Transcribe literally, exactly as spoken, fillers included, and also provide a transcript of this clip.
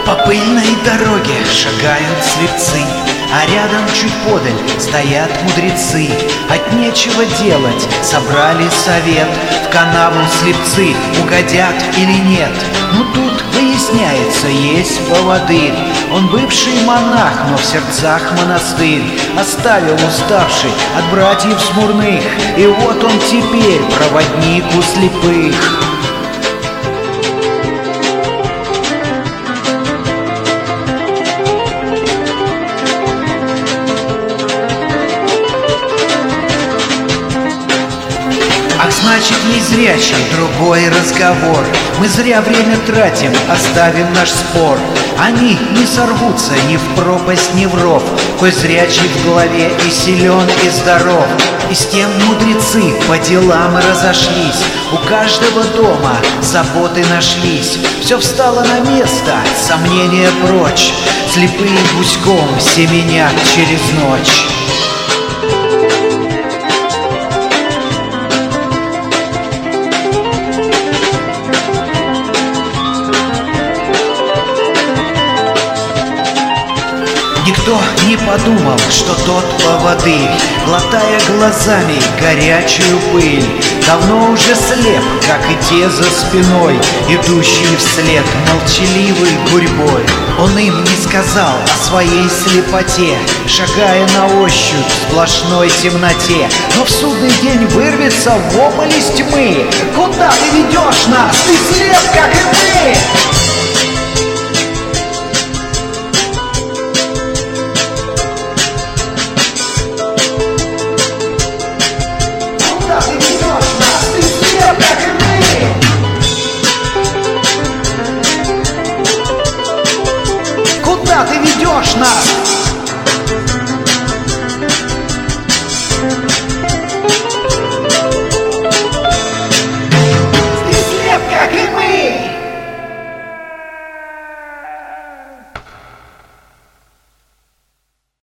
По пыльной дороге шагают слепцы, а рядом чуть подаль стоят мудрецы. От нечего делать собрали совет, в канаву слепцы угодят или нет. Ну тут выясняется, есть поводырь. Он бывший монах, но в сердцах монастырь оставил уставший от братьев смурных. И вот он теперь проводник у слепых. Ах, значит, незрячий, другой разговор. Мы зря время тратим, оставим наш спор. Они не сорвутся ни в пропасть, ни в ров, кой зрячий в голове и силен, и здоров. И с тем мудрецы по делам и разошлись. У каждого дома заботы нашлись. Все встало на место, сомнения прочь. Слепые гуськом семенят через ночь. Никто не подумал, что тот поводырь, глотая глазами горячую пыль, давно уже слеп, как и те за спиной, идущие вслед молчаливой гурьбой. Он им не сказал о своей слепоте, шагая на ощупь в сплошной темноте. Но в судный день вырвется вопль из тьмы: «Куда ты ведешь нас? Ты слеп, как и мы!» Куда ты ведешь нас?